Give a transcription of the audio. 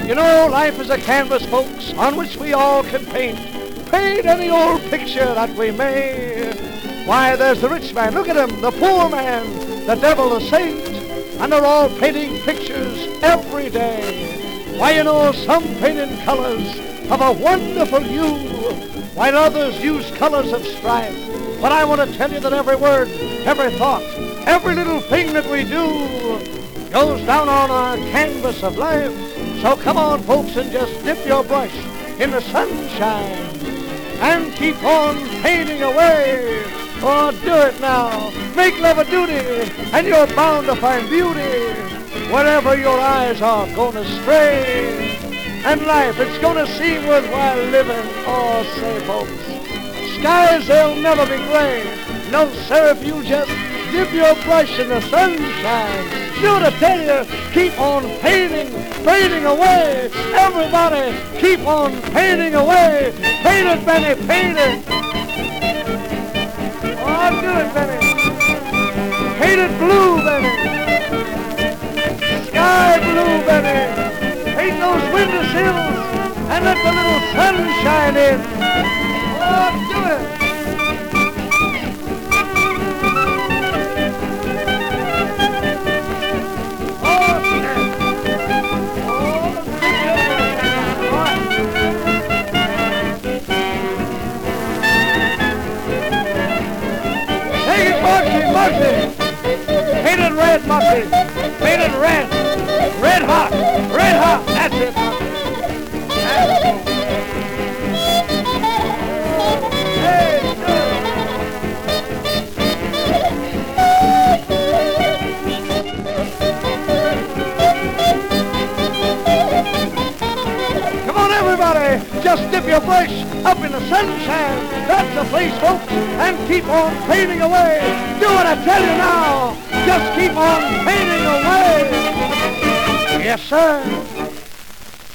You know, life is a canvas, folks, on which we all can paint. Paint any old picture that we may. Why, there's the rich man, look at him, the poor man, the devil, the saint, and they're all painting pictures every day. Why, you know, some paint in colors of a wonderful hue, while others use colors of strife. But I want to tell you that every word, every thought, every little thing that we do goes down on our canvas of life. So come on, folks, and just dip your brush in the sunshine and keep on painting away. Oh, do it now. Make love a duty, and you're bound to find beauty wherever your eyes are gonna stray. And life, it's gonna seem worthwhile living. Oh, say, folks, skies, they'll never be gray. No, sir, if you just dip your brush in the sunshine. Do to tell you, keep on painting, painting away. Everybody, keep on painting away. Paint it, Benny, paint it. Oh, do it, Benny. Paint it blue, Benny. Sky blue, Benny. Paint those window sills and let the little sun shine in. Oh, do it. Moxie, painted red, Moxie, painted red, red hot, that's it, Moxie. Hey, come on, everybody, just dip your brush up in the sunshine. That's the place, folks, and keep on painting away. Do what I tell you now. Just keep on painting away. Yes, sir.